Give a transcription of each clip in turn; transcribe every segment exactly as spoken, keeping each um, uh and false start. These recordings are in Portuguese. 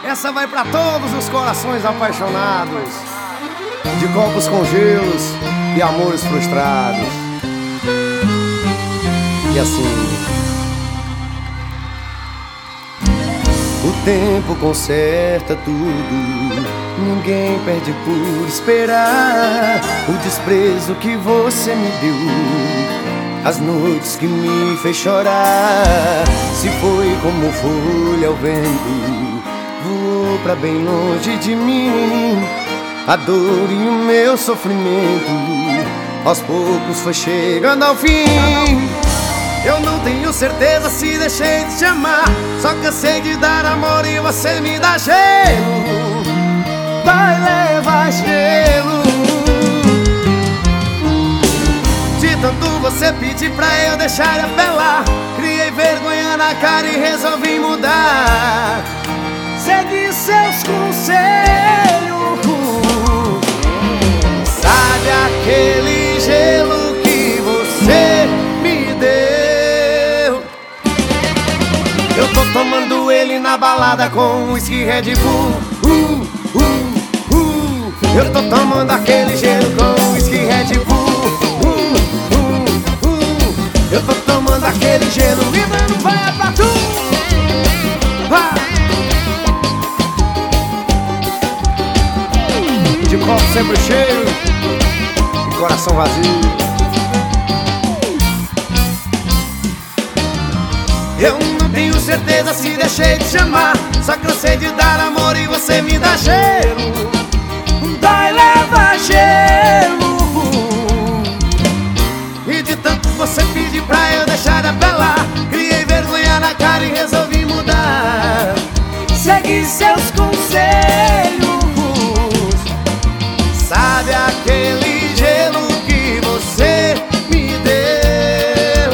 Essa vai pra todos os corações apaixonados, de copos com gelos e amores frustrados. E assim: o tempo conserta tudo, ninguém perde por esperar. O desprezo que você me deu, as noites que me fez chorar. Se foi como folha ao vento, voou pra bem longe de mim. A dor e o meu sofrimento aos poucos foi chegando ao fim. Eu não tenho certeza se deixei de te amar, só cansei de dar amor e você me dá gelo. Vai levar gelo. De tanto você pedir pra eu deixar de apelar, criei vergonha na cara e resolvi mudar. Segui seus conselhos. Sabe aquele gelo que você me deu? Eu tô tomando ele na balada com whisky Red Bull. uh, uh, uh. Eu tô tomando aquele gelo com whisky Red Bull. uh, uh, uh. Eu tô tomando aquele gelo e dando vai pra tu. Vai. De copo sempre cheio e coração vazio. Eu não tenho certeza se deixei de te amar, só cansei de dar amor e você me dá gelo. Vai levar gelo. E de tanto você pedir pra eu deixar de apelar, criei vergonha na cara e resolvi mudar. Segui seus conselhos. Sabe aquele gelo que você me deu?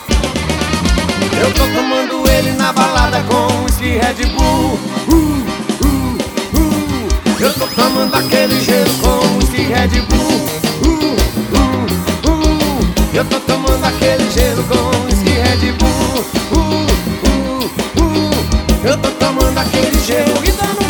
Eu tô tomando ele na balada com whisky Red Bull. uh, uh, uh. Eu tô tomando aquele gelo com whisky Red Bull. uh, uh, uh. Eu tô tomando aquele gelo com whisky Red Bull. uh, uh, uh. Eu tô tomando aquele gelo e dando